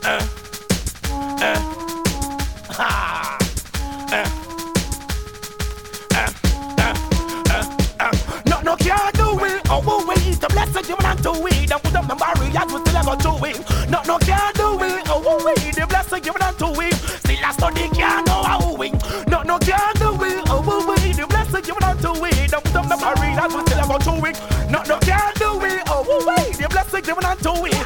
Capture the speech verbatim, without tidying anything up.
Uh, uh, ha, uh, uh, uh, uh, uh. No, no, can't do it. Oh, oh, wait, the blessing you want to it. Don't put up the barriers, we still have to it. No, no, can't do it. Oh, oh, wait, the blessing you want to it. Still a study, can't know how we. No, no, can't do it. Oh, oh, wait, the blessing you want to it. Don't put up the barriers, we still have to it. No, no, can't do it. Oh, oh, wait, the blessing you want to it.